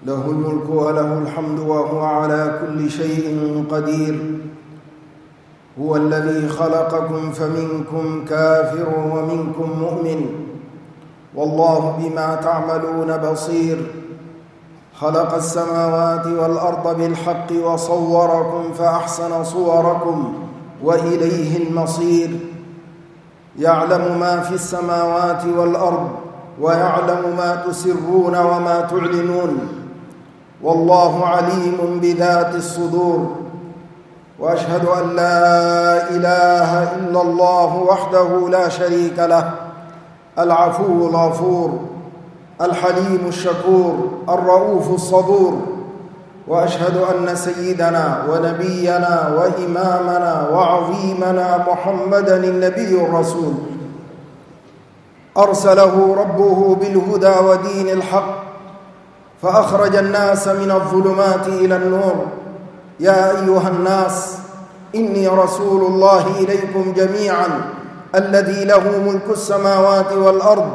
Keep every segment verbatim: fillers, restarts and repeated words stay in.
له الملك وله الحمد وهو على كل شيء قدير. هو الذي خلقكم فمنكم كافر ومنكم مؤمن، والله بما تعملون بصير. خلق السماوات والأرض بالحق وصوركم فأحسن صوركم وإليه المصير. يعلم ما في السماوات والأرض ويعلم ما تسرون وما تعلنون، والله عليم بذات الصدور. وأشهد أن لا إله إلا الله وحده لا شريك له، العفو الغفور، الحليم الشكور، الرؤوف الصبور. وأشهد أن سيدنا ونبينا وإمامنا وعظيمنا محمدًا النبي الرسول أرسله ربه بالهدى ودين الحق، فأخرج الناس من الظلمات إلى النور. يا أيها الناس إني رسول الله إليكم جميعا الذي له ملك السماوات والأرض،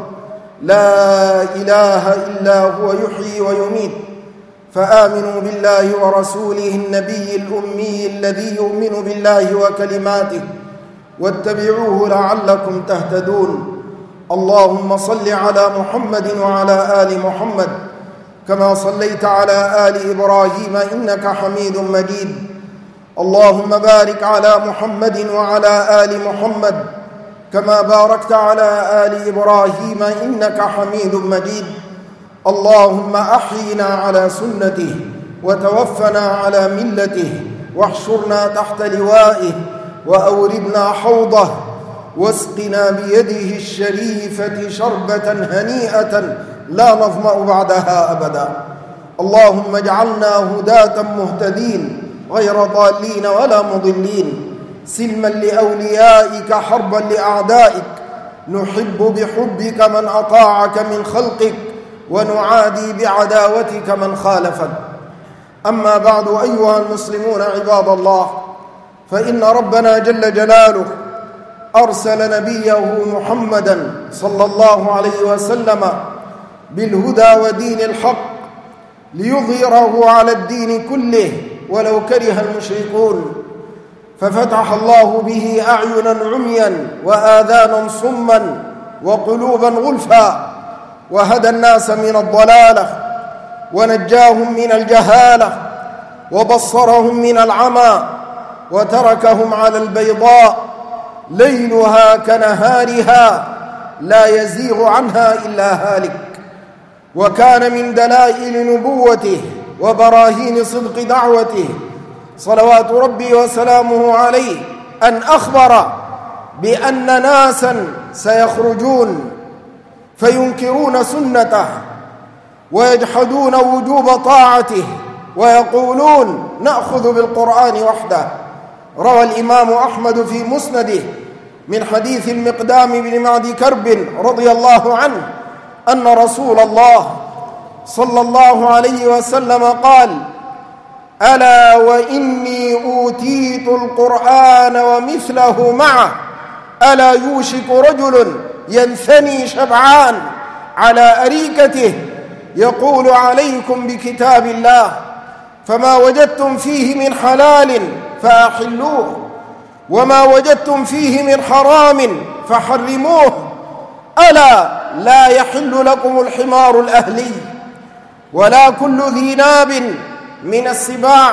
لا إله إلا هو يحيي ويميت. فآمنوا بالله ورسوله النبي الأمي الذي يؤمن بالله وكلماته، واتبعوه لعلكم تهتدون. اللهم صل على محمد وعلى آل محمد كما صليت على آل إبراهيم إنك حميد مجيد. اللهم بارك على محمد وعلى آل محمد كما باركت على آل إبراهيم إنك حميد مجيد. اللهم أحينا على سنته وتوفنا على ملته، واحشرنا تحت لوائه، وأوردنا حوضه، واسقنا بيده الشريفة شربة هنيئة لا نظمأ بعدها أبدا. اللهم اجعلنا هداة مهتدين غير ضالين ولا مضلين، سلما لأوليائك حربا لأعدائك. نحب بحبك من أطاعك من خلقك، ونعادي بعداوتك من خالفك. أما بعد، أيها المسلمون عباد الله، فإن ربنا جل جلاله أرسل نبيه محمدًا صلى الله عليه وسلم بالهدى ودين الحق ليظهره على الدين كله ولو كره المشركون. ففتح الله به أعينا عميا وآذانا صما وقلوبا غلفا، وهدى الناس من الضلالة، ونجاهم من الجهالة، وبصرهم من العمى، وتركهم على البيضاء ليلها كنهارها لا يزيغ عنها إلا هالك. وكان من دلائل نبوته وبراهين صدق دعوته صلوات ربي وسلامه عليه أن أخبر بأن ناسا سيخرجون فينكرون سنته ويجحدون وجوب طاعته ويقولون نأخذ بالقرآن وحده. روى الإمام أحمد في مسنده من حديث المقدام بن معد كرب رضي الله عنه أن رسول الله صلى الله عليه وسلم قال: ألا وإني أوتيت القرآن ومثله معه، ألا يوشك رجل ينثني شبعان على أريكته يقول عليكم بكتاب الله، فما وجدتم فيه من حلال فأحلوه، وما وجدتم فيه من حرام فحرموه. ألا لا يحل لكم الحمار الأهلي ولا كل ذي ناب من السباع.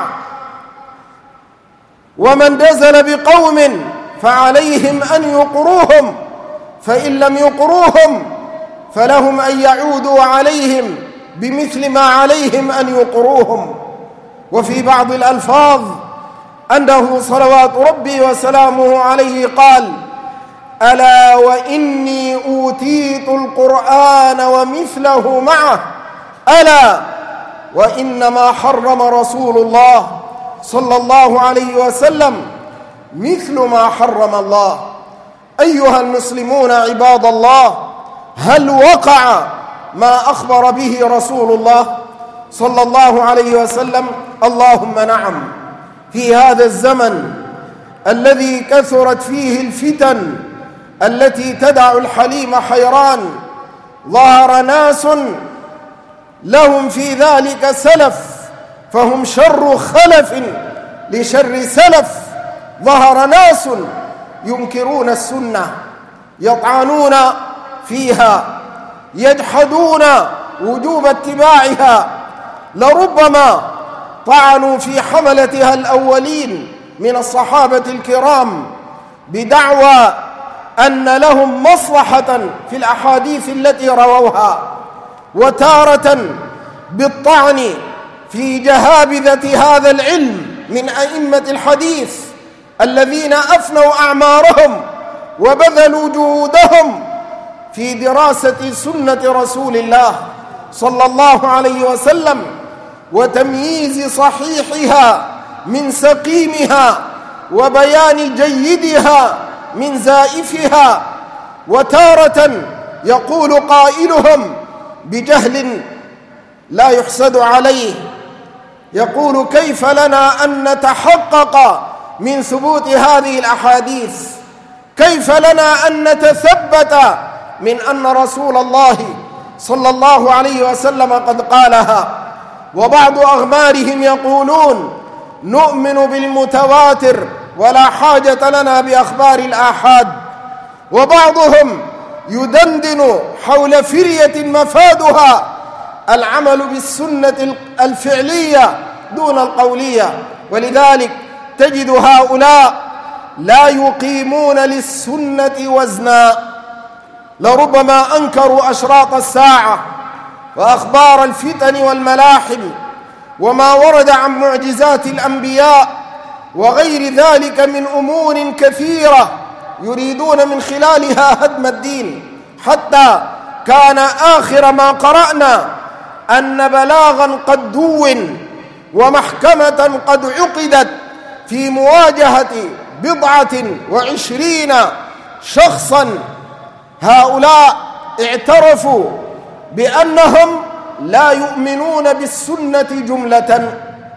ومن دزل بقوم فعليهم أن يقروهم، فإن لم يقروهم فلهم أن يعودوا عليهم بمثل ما عليهم أن يقروهم. وفي بعض الألفاظ أنه صلوات ربي وسلامه عليه قال: ألا وإني أوتيت القرآن ومثله معه، ألا وإنما حرم رسول الله صلى الله عليه وسلم مثل ما حرم الله. أيها المسلمون عباد الله، هل وقع ما أخبر به رسول الله صلى الله عليه وسلم؟ اللهم نعم. في هذا الزمن الذي كثرت فيه الفتن التي تدع الحليم حيران، ظهر ناس لهم في ذلك سلف، فهم شر خلف لشر سلف. ظهر ناس ينكرون السنة، يطعنون فيها، يجحدون وجوب اتباعها، لربما طعنوا في حملتها الأولين من الصحابة الكرام بدعوى أن لهم مصلحة في الأحاديث التي رووها، وتارة بالطعن في جهابذة هذا العلم من أئمة الحديث الذين أفنوا أعمارهم وبذلوا جهودهم في دراسة سنة رسول الله صلى الله عليه وسلم وتمييز صحيحها من سقيمها وبيان جيدها من زائفها. وتارة يقول قائلهم بجهل لا يحسد عليه، يقول: كيف لنا أن نتحقق من ثبوت هذه الأحاديث؟ كيف لنا أن نتثبت من أن رسول الله صلى الله عليه وسلم قد قالها؟ وبعض أغمارهم يقولون: نؤمن بالمتواتر ولا حاجة لنا بأخبار الآحاد. وبعضهم يدندن حول فرية مفادها العمل بالسنة الفعلية دون القولية، ولذلك تجد هؤلاء لا يقيمون للسنة وزنا، لربما أنكروا أشراط الساعة وأخبار الفتن والملاحم وما ورد عن معجزات الأنبياء وغير ذلك من أمور كثيرة يريدون من خلالها هدم الدين، حتى كان آخر ما قرأنا أن بلاغا قد دون ومحكمة قد عقدت في مواجهة بضعة وعشرين شخصا. هؤلاء اعترفوا بأنهم لا يؤمنون بالسنة جملة،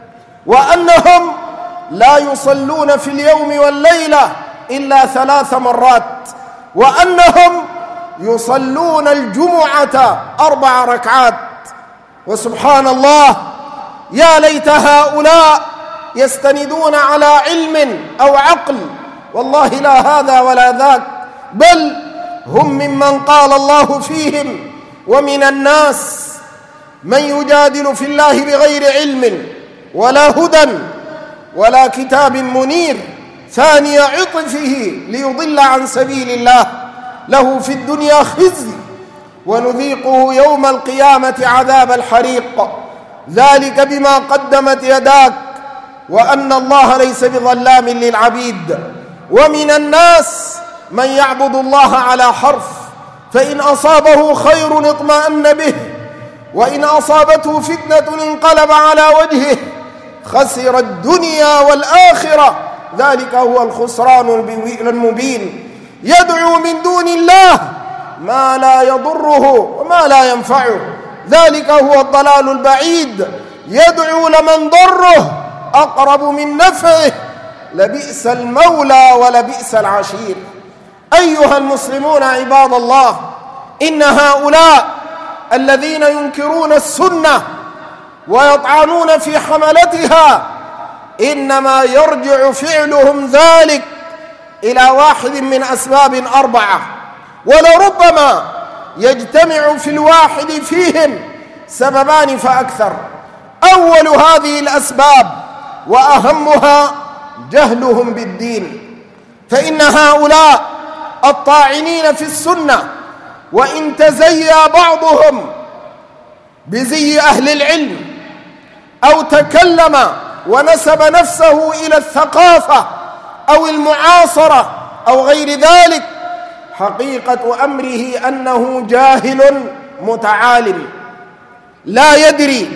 وأنهم لا يصلون في اليوم والليلة إلا ثلاث مرات، وأنهم يصلون الجمعة أربع ركعات. وسبحان الله، يا ليت هؤلاء يستندون على علم أو عقل، والله لا هذا ولا ذاك، بل هم ممن قال الله فيهم: ومن الناس من يجادل في الله بغير علم ولا هدى ولا كتاب منير، ثاني عطفه ليضل عن سبيل الله، له في الدنيا خزي ونذيقه يوم القيامة عذاب الحريق، ذلك بما قدمت يداك وأن الله ليس بظلام للعبيد. ومن الناس من يعبد الله على حرف، فإن أصابه خير اطمأن به، وإن أصابته فتنة انقلب على وجهه، خسر الدنيا والآخرة، ذلك هو الخسران المبين. يدعو من دون الله ما لا يضره وما لا ينفعه، ذلك هو الضلال البعيد. يدعو لمن ضره أقرب من نفعه، لبئس المولى ولبئس العشير. أيها المسلمون عباد الله، إن هؤلاء الذين ينكرون السنة ويطعنون في حملتها إنما يرجع فعلهم ذلك إلى واحد من أسباب أربعة، ولربما يجتمع في الواحد فيهم سببان فأكثر. أول هذه الأسباب وأهمها جهلهم بالدين، فإن هؤلاء الطاعنين في السنة وإن تزيى بعضهم بزي أهل العلم أو تكلم ونسب نفسه إلى الثقافة أو المعاصرة أو غير ذلك، حقيقة أمره أنه جاهل متعالم لا يدري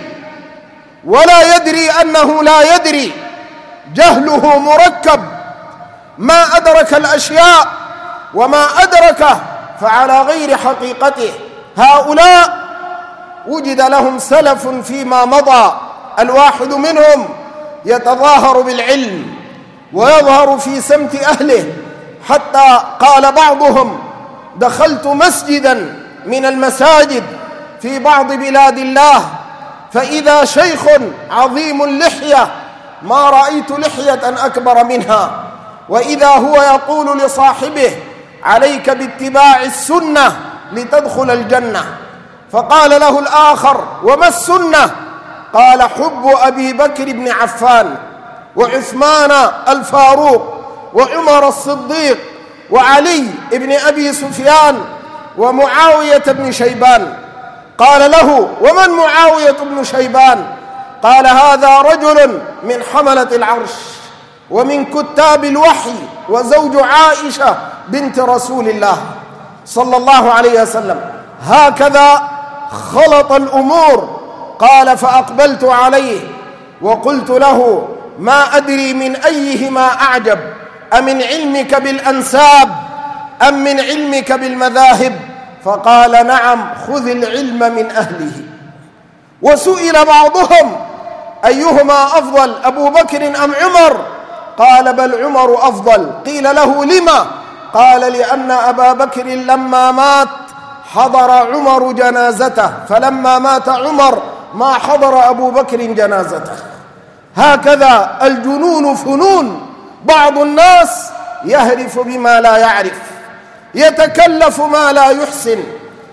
ولا يدري أنه لا يدري، جهله مركب، ما أدرك الأشياء وما أدركه فعلى غير حقيقته. هؤلاء وجد لهم سلف فيما مضى، الواحد منهم يتظاهر بالعلم ويظهر في سمت أهله، حتى قال بعضهم: دخلت مسجدا من المساجد في بعض بلاد الله فإذا شيخ عظيم اللحية ما رأيت لحية أكبر منها، وإذا هو يقول لصاحبه عليك باتباع السنة لتدخل الجنة. فقال له الآخر وما السنة؟ قال حب أبي بكر بن عفان وعثمان الفاروق وعمر الصديق وعلي بن أبي سفيان ومعاوية بن شيبان. قال له ومن معاوية بن شيبان؟ قال هذا رجل من حملة العرش ومن كتاب الوحي وزوج عائشة بنت رسول الله صلى الله عليه وسلم. هكذا خلط الأمور. قال فأقبلت عليه وقلت له ما أدري من أيهما أعجب، أمن علمك بالأنساب أم من علمك بالمذاهب؟ فقال نعم، خذ العلم من أهله. وسئل بعضهم أيهما أفضل، أبو بكر أم عمر؟ قال بل عمر أفضل. قيل له لما؟ قال لأن أبا بكر لما مات حضر عمر جنازته، فلما مات عمر ما حضر أبو بكر جنازته. هكذا الجنون فنون. بعض الناس يهرف بما لا يعرف، يتكلف ما لا يحسن،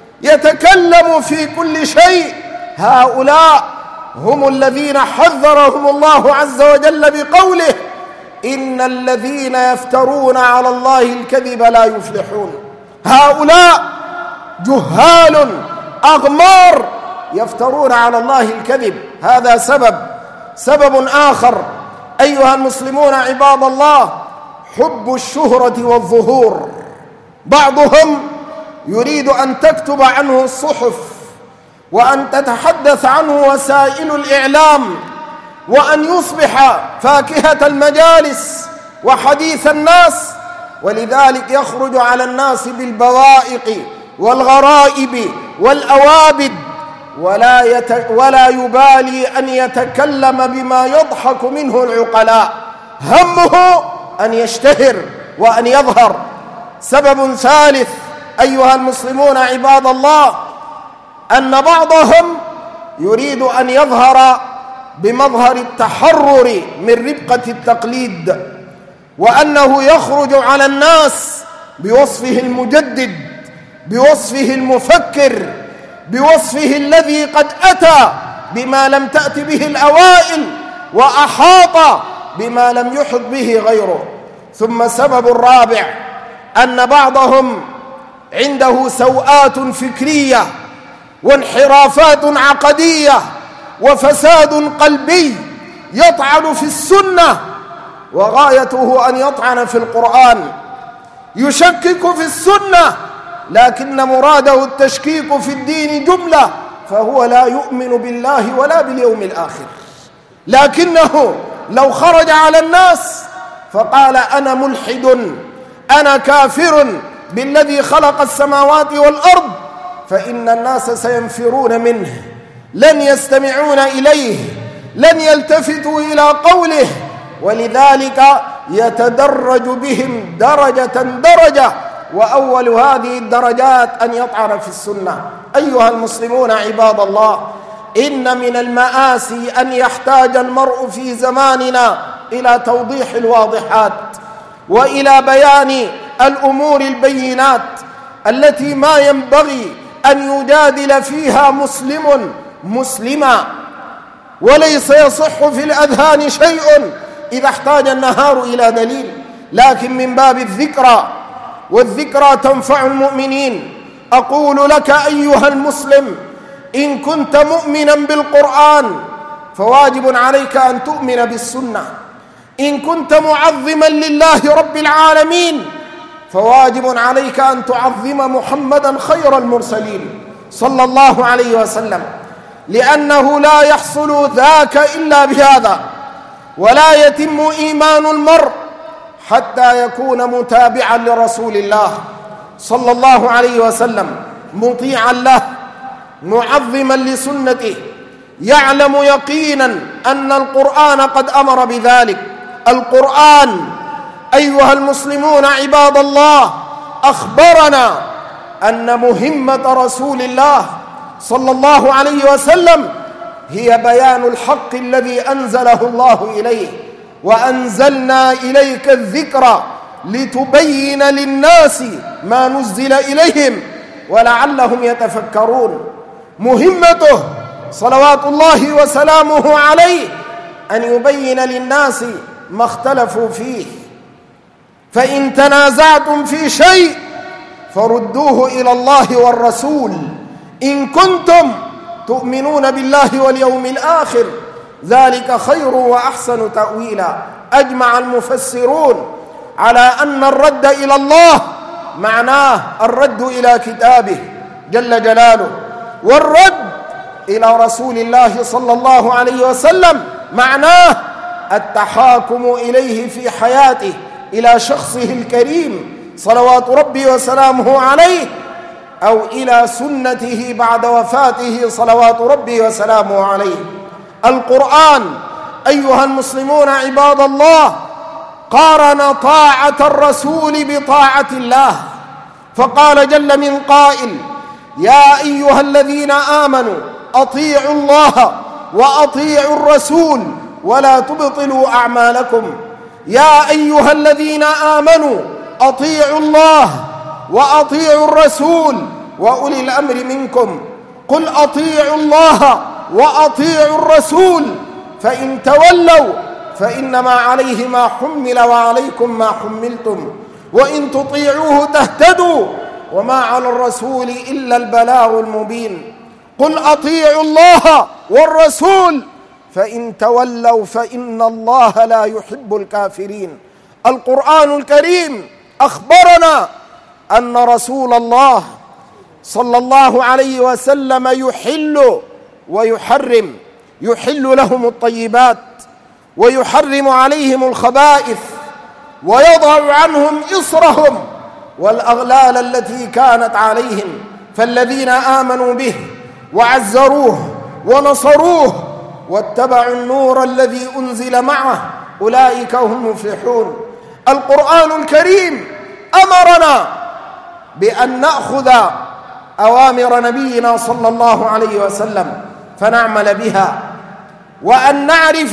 يتكلم في كل شيء. هؤلاء هم الذين حذرهم الله عز وجل بقوله إن الذين يفترون على الله الكذب لا يفلحون. هؤلاء جهال أغمار يفترون على الله الكذب. هذا سبب. سبب آخر أيها المسلمون عباد الله حب الشهرة والظهور. بعضهم يريد أن تكتب عنه الصحف وأن تتحدث عنه وسائل الإعلام وأن يصبح فاكهة المجالس وحديث الناس، ولذلك يخرج على الناس بالبوائق والغرائب والأوابد ولا, يت... ولا يبالي أن يتكلم بما يضحك منه العقلاء. همه أن يشتهر وأن يظهر. سبب ثالث أيها المسلمون عباد الله أن بعضهم يريد أن يظهر بمظهر التحرر من ربقة التقليد، وأنه يخرج على الناس بوصفه المجدد، بوصفه المفكر، بوصفه الذي قد أتى بما لم تأت به الأوائل وأحاط بما لم يحط به غيره. ثم سبب الرابع أن بعضهم عنده سوءات فكرية وانحرافات عقدية وفساد قلبي، يطعن في السنة وغايته أن يطعن في القرآن، يشكك في السنة لكن مراده التشكيك في الدين جملة، فهو لا يؤمن بالله ولا باليوم الآخر. لكنه لو خرج على الناس فقال أنا ملحد، أنا كافر بالذي خلق السماوات والأرض، فإن الناس سينفرون منه، لن يستمعون إليه، لن يلتفتوا إلى قوله، ولذلك يتدرج بهم درجة درجة، وأول هذه الدرجات أن يطعن في السنة. أيها المسلمون عباد الله، إن من المآسي أن يحتاج المرء في زماننا إلى توضيح الواضحات وإلى بيان الأمور البينات التي ما ينبغي أن يجادل فيها مسلم مسلما، وليس يصح في الأذهان شيء إذا احتاج النهار إلى دليل، لكن من باب الذكرى، والذكرى تنفع المؤمنين. أقول لك أيها المسلم إن كنت مؤمنا بالقرآن فواجب عليك أن تؤمن بالسنة، إن كنت معظما لله رب العالمين فواجب عليك أن تعظم محمدا خير المرسلين صلى الله عليه وسلم، لأنه لا يحصل ذاك إلا بهذا، ولا يتم إيمان المرء حتى يكون متابعا لرسول الله صلى الله عليه وسلم، مطيعا له، معظما لسنته، يعلم يقينا أن القرآن قد أمر بذلك. القرآن أيها المسلمون عباد الله أخبرنا أن مهمة رسول الله صلى الله عليه وسلم هي بيان الحق الذي أنزله الله إليه، وأنزلنا إليك الذكر لتبين للناس ما نزل إليهم ولعلهم يتفكرون. مهمته صلوات الله وسلامه عليه أن يبين للناس ما اختلفوا فيه، فإن تنازعتم في شيء فردوه إلى الله والرسول إن كنتم تؤمنون بالله واليوم الآخر، ذلك خير وأحسن تأويلا. أجمع المفسرون على أن الرد إلى الله معناه الرد إلى كتابه جل جلاله، والرد إلى رسول الله صلى الله عليه وسلم معناه التحاكم إليه في حياته، إلى شخصه الكريم صلوات ربي وسلامه عليه، أو إلى سنته بعد وفاته صلوات ربي وسلامه عليه. القرآن أيها المسلمون عباد الله قارن طاعة الرسول بطاعة الله، فقال جل من قائل: يا أيها الذين آمنوا أطيعوا الله وأطيعوا الرسول ولا تبطلوا أعمالكم. يا أيها الذين آمنوا أطيعوا الله وأطيعوا الرسول وأولي الأمر منكم. قل أطيعوا الله وأطيعوا الرسول فإن تولوا فإنما عليه ما حمل وعليكم ما حملتم وإن تطيعوه تهتدوا وما على الرسول إلا البلاغ المبين. قل أطيعوا الله والرسول فإن تولوا فإن الله لا يحب الكافرين. القرآن الكريم أخبرنا أن رسول الله صلى الله عليه وسلم يحل ويحرم، يحل لهم الطيبات ويحرم عليهم الخبائث ويضع عنهم إصرهم والأغلال التي كانت عليهم. فالذين آمنوا به وعزروه ونصروه واتبعوا النور الذي أنزل معه أولئك هم المفلحون. القرآن الكريم أمرنا بأن نأخذ أوامر نبينا صلى الله عليه وسلم فنعمل بها، وأن نعرف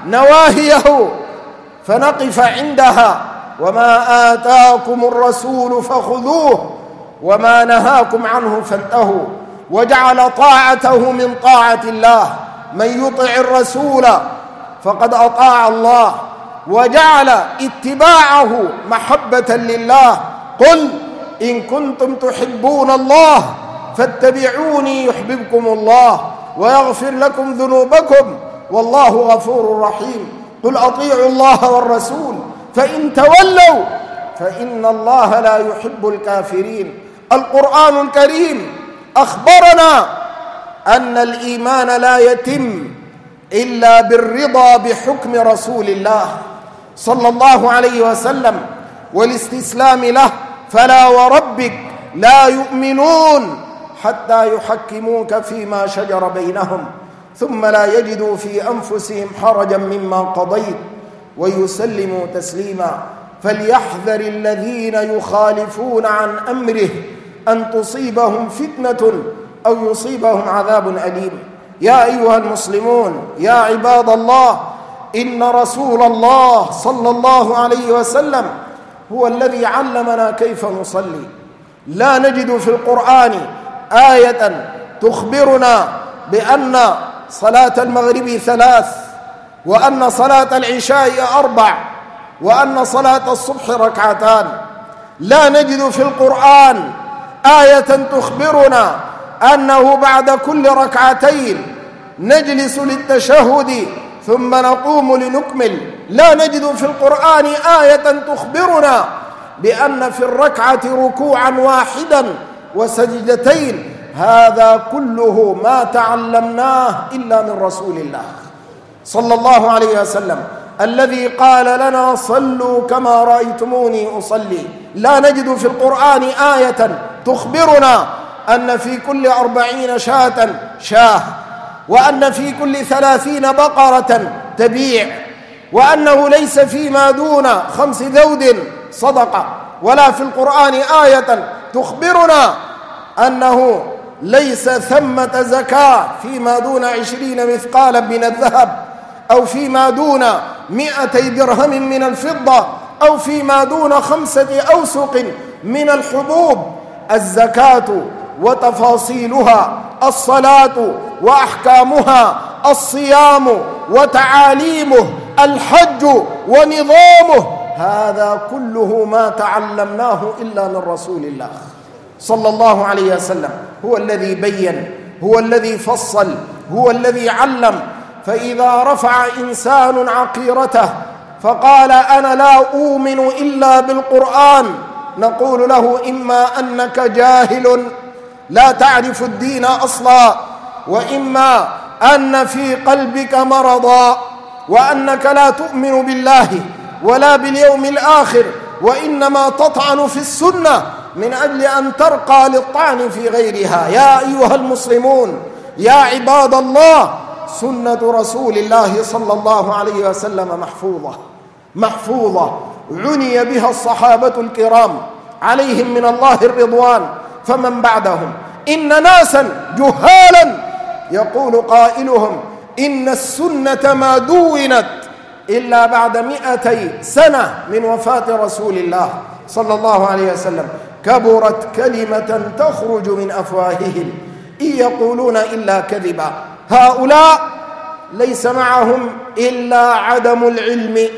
نواهيه فنقف عندها. وما آتاكم الرسول فخذوه وما نهاكم عنه فانتهوا. وجعل طاعته من طاعة الله، من يطع الرسول فقد أطاع الله، وجعل اتباعه محبة لله. قل إن كنتم تحبون الله فاتبعوني يحببكم الله ويغفر لكم ذنوبكم والله غفور رحيم. قل أطيعوا الله والرسول فإن تولوا فإن الله لا يحب الكافرين. القرآن الكريم أخبرنا أن الإيمان لا يتم إلا بالرضا بحكم رسول الله صلى الله عليه وسلم والاستسلام له. فلا وربك لا يؤمنون حتى يحكموك فيما شجر بينهم ثم لا يجدوا في أنفسهم حرجا مما قضيت ويسلموا تسليما. فليحذر الذين يخالفون عن أمره أن تصيبهم فتنة أو يصيبهم عذاب أليم. يا أيها المسلمون يا عباد الله، إن رسول الله صلى الله عليه وسلم هو الذي علمنا كيف نصلي. لا نجد في القرآن آية تخبرنا بأن صلاة المغرب ثلاث، وأن صلاة العشاء أربع، وأن صلاة الصبح ركعتان. لا نجد في القرآن آية تخبرنا أنه بعد كل ركعتين نجلس للتشهد ثم نقوم لنكمل. لا نجد في القرآن آية تخبرنا بأن في الركعة ركوعا واحدا وسجدتين. هذا كله ما تعلمناه إلا من رسول الله صلى الله عليه وسلم الذي قال لنا صلوا كما رأيتموني أصلي. لا نجد في القرآن آية تخبرنا أن في كل أربعين شاة شاه، وأن في كل ثلاثين بقرة تبيع، وأنه ليس فيما دون خمس ذود صدقة. ولا في القرآن آية تخبرنا أنه ليس ثمة زكاة فيما دون عشرين مثقالا من الذهب، أو فيما دون مئتي درهم من الفضة، أو فيما دون خمسة أوسق من الحبوب. الزكاة وتفاصيلها، الصلاة وأحكامها، الصيام وتعاليمه، الحج ونظامه، هذا كله ما تعلمناه إلا من رسول الله صلى الله عليه وسلم. هو الذي بين، هو الذي فصل، هو الذي علم. فإذا رفع إنسان عقيرته فقال أنا لا أؤمن إلا بالقرآن، نقول له إما أنك جاهل لا تعرف الدين أصلا، وإما أن في قلبك مرضا، وأنك لا تؤمن بالله ولا باليوم الآخر، وإنما تطعن في السنة من أجل أن ترقى للطعن في غيرها. يا أيها المسلمون، يا عباد الله، سنة رسول الله صلى الله عليه وسلم محفوظة محفوظة عني بها الصحابة الكرام عليهم من الله الرضوان فمن بعدهم. إن ناسا جهالا يقول قائلهم إن السنة ما دونت إلا بعد مئتي سنة من وفاة رسول الله صلى الله عليه وسلم، كبرت كلمة تخرج من أفواههم إن يقولون إلا كذبا. هؤلاء ليس معهم إلا عدم العلم،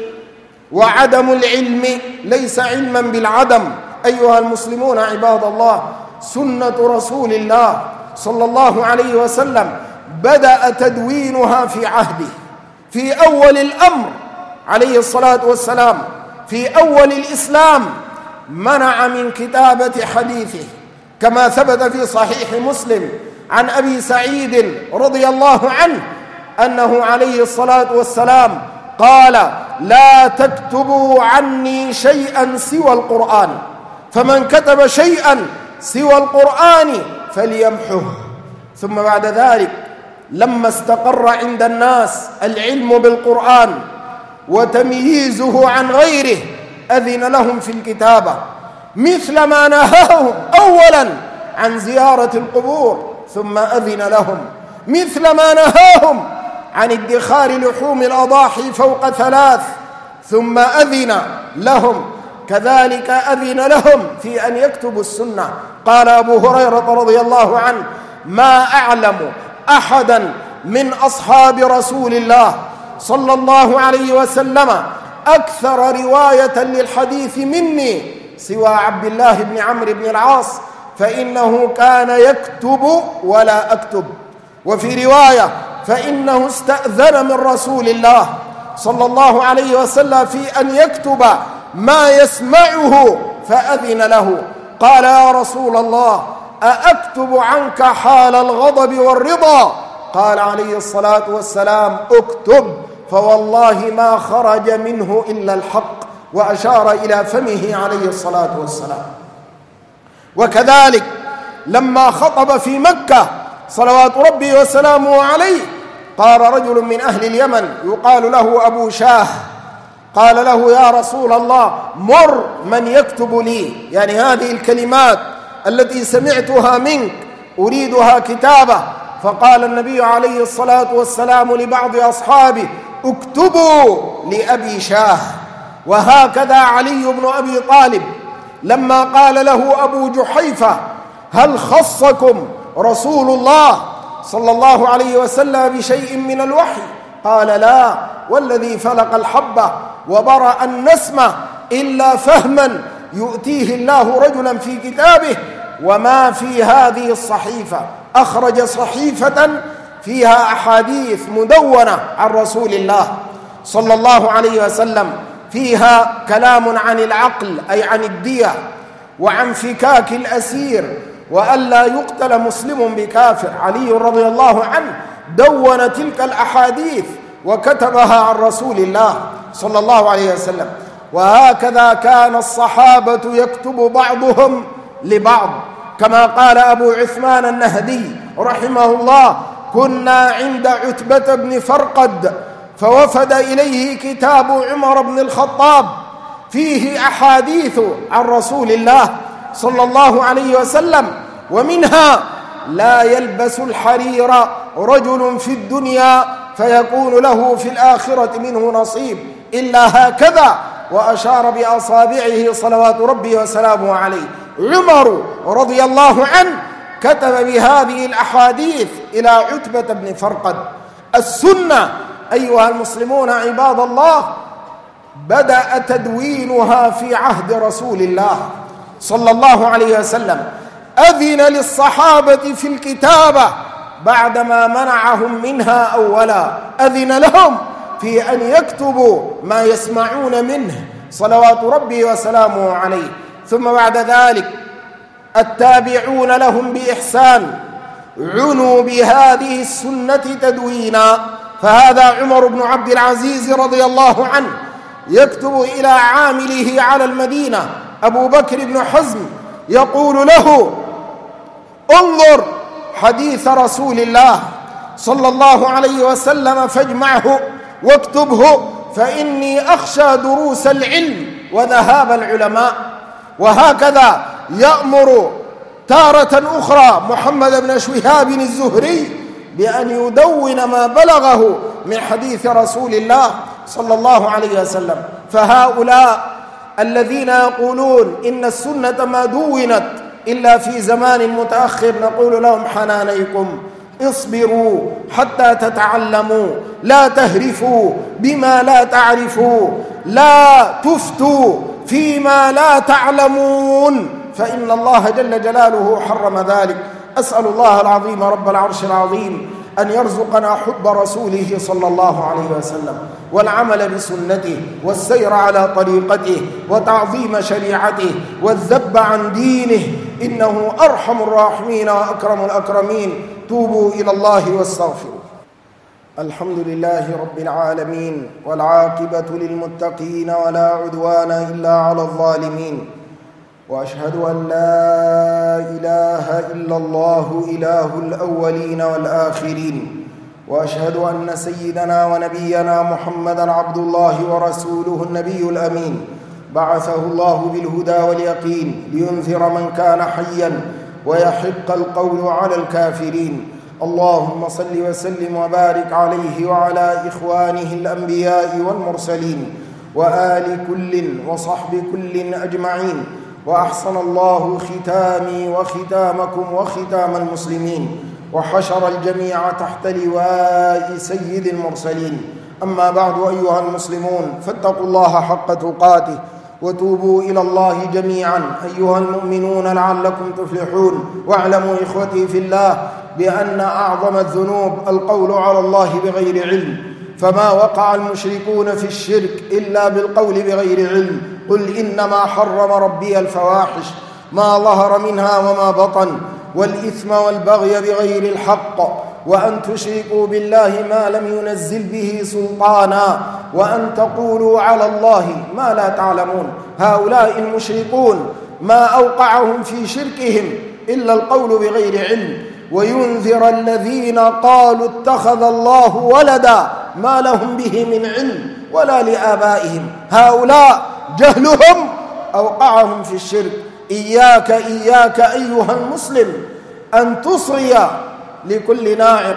وعدم العلم ليس علما بالعدم. أيها المسلمون عباد الله، سنة رسول الله صلى الله عليه وسلم بدأ تدوينها في عهده، في أول الأمر عليه الصلاة والسلام، في أول الإسلام منع من كتابة حديثه، كما ثبت في صحيح مسلم عن أبي سعيد رضي الله عنه أنه عليه الصلاة والسلام قال لا تكتبوا عني شيئا سوى القرآن، فمن كتب شيئا سوى القرآن فليمحه. ثم بعد ذلك لما استقر عند الناس العلم بالقرآن وتمييزه عن غيره أذن لهم في الكتابة، مثل ما نهاهم أولا عن زيارة القبور، ثم أذن لهم، مثل ما نهاهم عن ادخار لحوم الأضاحي فوق ثلاث، ثم أذن لهم، كذلك أذن لهم في أن يكتبوا السنة. قال أبو هريرة رضي الله عنه ما أعلم أحدا من أصحاب رسول الله صلى الله عليه وسلم أكثر رواية للحديث مني سوى عبد الله بن عمرو بن العاص، فإنه كان يكتب ولا أكتب. وفي رواية فإنه استأذن من رسول الله صلى الله عليه وسلم في أن يكتب ما يسمعه فأذن له. قال يا رسول الله أأكتب عنك حال الغضب والرضا؟ قال عليه الصلاة والسلام اكتب، فوالله ما خرج منه إلا الحق، وأشار إلى فمه عليه الصلاة والسلام. وكذلك لما خطب في مكة صلوات ربي وسلامه عليه قال رجل من أهل اليمن يقال له أبو شاه، قال له يا رسول الله مر من يكتب لي، يعني هذه الكلمات التي سمعتها منك أريدها كتابة. فقال النبي عليه الصلاة والسلام لبعض أصحابه اكتبوا لأبي شاه. وهكذا علي بن أبي طالب لما قال له أبو جحيفة هل خصكم رسول الله صلى الله عليه وسلم بشيء من الوحي؟ قال لا، والذي فلق الحبة وبرأ النسمة إلا فهما يؤتيه الله رجلا في كتابه وما في هذه الصحيفة. أخرج صحيفة فيها أحاديث مدونة عن رسول الله صلى الله عليه وسلم، فيها كلام عن العقل أي عن الدية، وعن فكاك الأسير، وألا يقتل مسلم بكافر. علي رضي الله عنه دون تلك الأحاديث وكتبها عن رسول الله صلى الله عليه وسلم. وهكذا كان الصحابة يكتب بعضهم لبعض، كما قال أبو عثمان النهدي رحمه الله كنا عند عتبة بن فرقد فوفد إليه كتاب عمر بن الخطاب فيه أحاديث عن رسول الله صلى الله عليه وسلم، ومنها لا يلبس الحرير رجل في الدنيا فيكون له في الآخرة منه نصيب إلا هكذا، وأشار بأصابعه صلوات ربي وسلامه عليه. عمر رضي الله عنه كتب بهذه الأحاديث إلى عتبة بن فرقد. السنة أيها المسلمون عباد الله بدأ تدوينها في عهد رسول الله صلى الله عليه وسلم. أذن للصحابة في الكتابة بعدما منعهم منها أولا، أذن لهم في أن يكتبوا ما يسمعون منه صلوات ربي وسلامه عليه. ثم بعد ذلك التابعون لهم بإحسان عنوا بهذه السنة تدوينا. فهذا عمر بن عبد العزيز رضي الله عنه يكتب إلى عامله على المدينة أبو بكر بن حزم يقول له: انظر حديث رسول الله صلى الله عليه وسلم فاجمعه واكتبه، فإني أخشى دروس العلم وذهاب العلماء. وهكذا يأمر تارة أخرى محمد بن شهاب الزهري بأن يدون ما بلغه من حديث رسول الله صلى الله عليه وسلم. فهؤلاء الذين يقولون إن السنة ما دونت إلا في زمان متأخر نقول لهم: حنانيكم، اصبروا حتى تتعلموا، لا تهرفوا بما لا تعرفوا، لا تفتوا فيما لا تعلمون، فإن الله جل جلاله حرم ذلك. أسأل الله العظيم رب العرش العظيم أن يرزقنا حب رسوله صلى الله عليه وسلم والعمل بسنته والسير على طريقته وتعظيم شريعته والذب عن دينه، إنه أرحم الراحمين وأكرم الأكرمين. توبوا إلى الله واستغفروا. الحمد لله رب العالمين، والعاقبة للمتقين ولا عدوان إلا على الظالمين، وأشهد أن لا إله إلا الله إله الأولين والآخرين، وأشهد أن سيدنا ونبينا محمدًا عبد الله ورسوله النبي الأمين، بعثه الله بالهدى واليقين لينذر من كان حيًا ويحق القول على الكافرين. اللهم صل وسلم وبارك عليه وعلى إخوانه الأنبياء والمرسلين وآل كل وصحب كل أجمعين. وأحسن الله ختامي وختامكم وختام المسلمين، وحشر الجميع تحت لواء سيد المرسلين. أما بعد، أيها المسلمون، فاتقوا الله حق تقاته وتوبوا إلى الله جميعا أيها المؤمنون لعلكم تفلحون. واعلموا إخوتي في الله بأن أعظم الذنوب القول على الله بغير علم، فما وقع المشركون في الشرك إلا بالقول بغير علم. قل إنما حرم ربي الفواحش ما ظهر منها وما بطن والإثم والبغي بغير الحق وأن تشركوا بالله ما لم ينزل به سلطانا وأن تقولوا على الله ما لا تعلمون. هؤلاء المشركون ما أوقعهم في شركهم إلا القول بغير علم. وينذر الذين قالوا اتخذ الله ولدا ما لهم به من علم ولا لآبائهم. هؤلاء جهلهم أوقعهم في الشرك. إياك إياك أيها المسلم أن تصغي لكل ناعق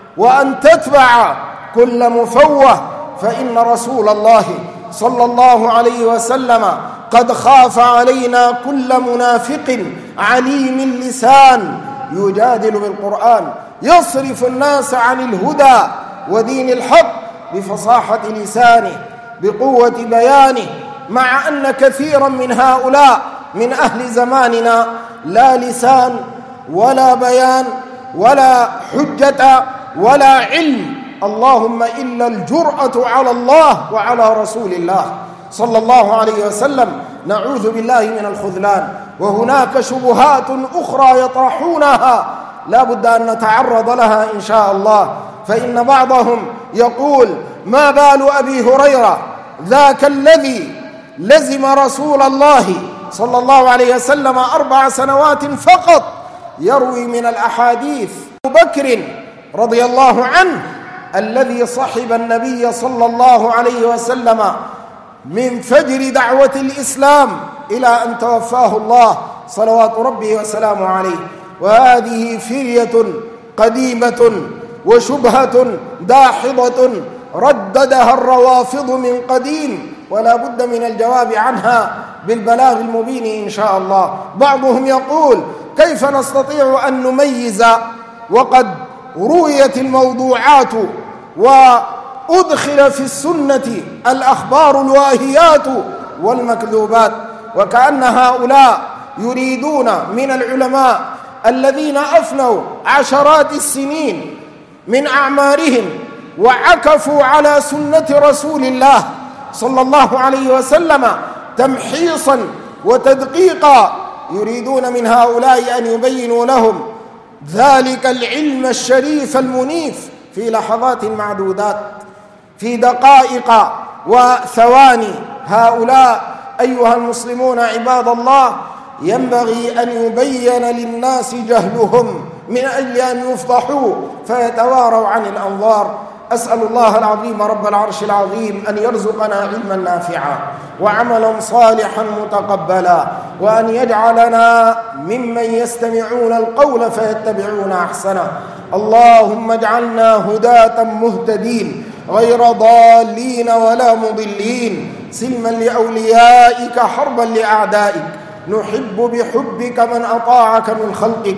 وأن تتبع كل مفوه، فإن رسول الله صلى الله عليه وسلم قد خاف علينا كل منافق عليم اللسان يجادل بالقرآن يصرف الناس عن الهدى ودين الحق بفصاحة لسانه بقوة بيانه، مع أن كثيرا من هؤلاء من أهل زماننا لا لسان ولا بيان ولا حجة ولا علم، اللهم إلا الجرأة على الله وعلى رسول الله صلى الله عليه وسلم. نعوذ بالله من الخذلان. وهناك شبهات أخرى يطرحونها لا بد أن نتعرض لها إن شاء الله. فإن بعضهم يقول: ما بال أبي هريرة ذاك الذي لزم رسول الله صلى الله عليه وسلم أربع سنوات فقط يروي من الأحاديث. أبو بكر رضي الله عنه الذي صحب النبي صلى الله عليه وسلم من فجر دعوة الإسلام إلى أن توفاه الله صلوات ربه وسلامه عليه، وهذه فرية قديمة وشبهة داحضة رددها الروافض من قديم، ولا بد من الجواب عنها بالبلاغ المبين إن شاء الله. بعضهم يقول: كيف نستطيع أن نميز وقد رويت الموضوعات وأدخل في السنة الأخبار الواهيات والمكذوبات؟ وكأن هؤلاء يريدون من العلماء الذين أفنوا عشرات السنين من أعمارهم وعكفوا على سنة رسول الله صلى الله عليه وسلم تمحيصا وتدقيقا، يريدون من هؤلاء أن يبينوا لهم ذلك العلم الشريف المنيف في لحظات معدودات، في دقائق وثواني. هؤلاء أيها المسلمون عباد الله ينبغي أن يبين للناس جهلهم من أجل أن يفضحوا فيتواروا عن الأنظار. أسأل الله العظيم رب العرش العظيم أن يرزقنا علما نافعا وعملا صالحا متقبلا، وأن يجعلنا ممن يستمعون القول فيتبعون أحسنه. اللهم اجعلنا هداة مهتدين غير ضالين ولا مضلين، سلما لأوليائك حربا لأعدائك، نحب بحبك من أطاعك من خلقك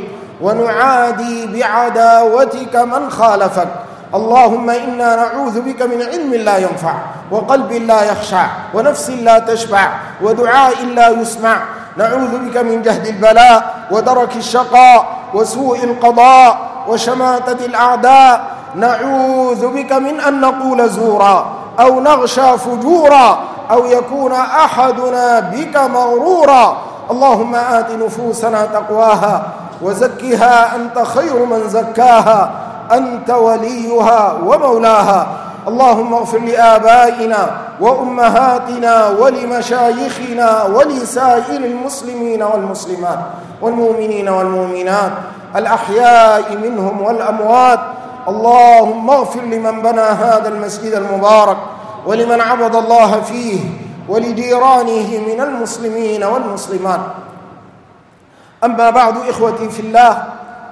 ونعادي بعداوتك من خالفك. اللهم إنا نعوذ بك من علم لا ينفع وقلب لا يخشع ونفس لا تشبع ودعاء لا يسمع. نعوذ بك من جهد البلاء ودرك الشقاء وسوء القضاء وشماتة الأعداء. نعوذ بك من أن نقول زورا أو نغشى فجورا أو يكون أحدنا بك مغرورا. اللهم آت نفوسنا تقواها وزكها أنت خير من زكاها، أنت وليها ومولاها. اللهم اغفر لآبائنا وأمهاتنا ولمشايخنا ولسائر المسلمين والمسلمات والمؤمنين والمؤمنات الأحياء منهم والأموات. اللهم اغفر لمن بنى هذا المسجد المبارك ولمن عبد الله فيه ولجيرانه من المسلمين والمسلمات. أما بعد، إخوتي في الله،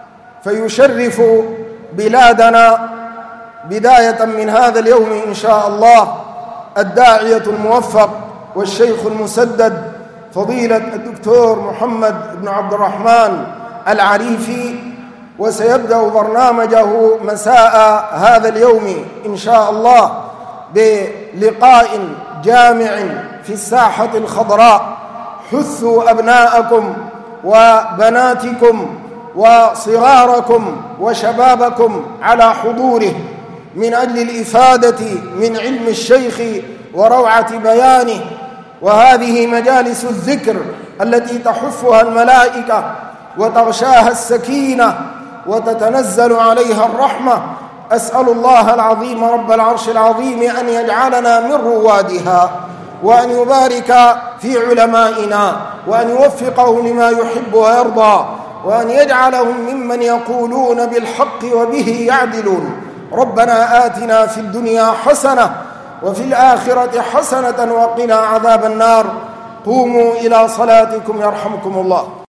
فيشرف بلادنا بداية من هذا اليوم إن شاء الله الداعية الموفق والشيخ المسدد فضيلة الدكتور محمد بن عبد الرحمن العريفي، وسيبدأ برنامجه مساء هذا اليوم إن شاء الله بلقاء جامع في الساحة الخضراء. حثوا أبناءكم وبناتكم وصغاركم وشبابكم على حضوره من أجل الإفادة من علم الشيخ وروعة بيانه. وهذه مجالس الذكر التي تحفها الملائكة وتغشاها السكينة وتتنزل عليها الرحمة. أسأل الله العظيم رب العرش العظيم أن يجعلنا من روادها، وأن يبارك في علمائنا، وأن يوفقهم لما يحب ويرضى، وأن يجعلهم ممن يقولون بالحق وبه يعدلون. ربنا آتنا في الدنيا حسنة وفي الآخرة حسنة وقنا عذاب النار. قوموا إلى صلاتكم يرحمكم الله.